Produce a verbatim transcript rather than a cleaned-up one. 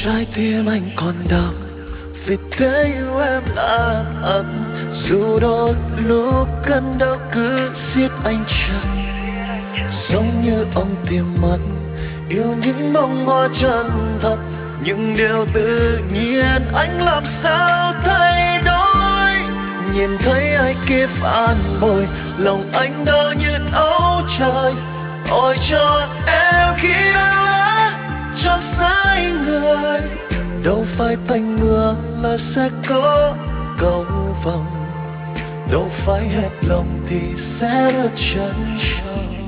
trái tim anh còn đau, vì thế yêu em là thật. Dù đôi lúc cơn đau cứ giết anh chặt, giống như ông tìm mất yêu những bông hoa chân thật. Nhưng điều tự nhiên anh làm sao thay đổi, nhìn thấy ai kia phản bội, lòng anh đau như thấu trời. Ôi cho em khi đã cho sai người, đâu phải thành mưa là sẽ có cầu vồng, đâu phải hết lòng thì sẽ được chân trời.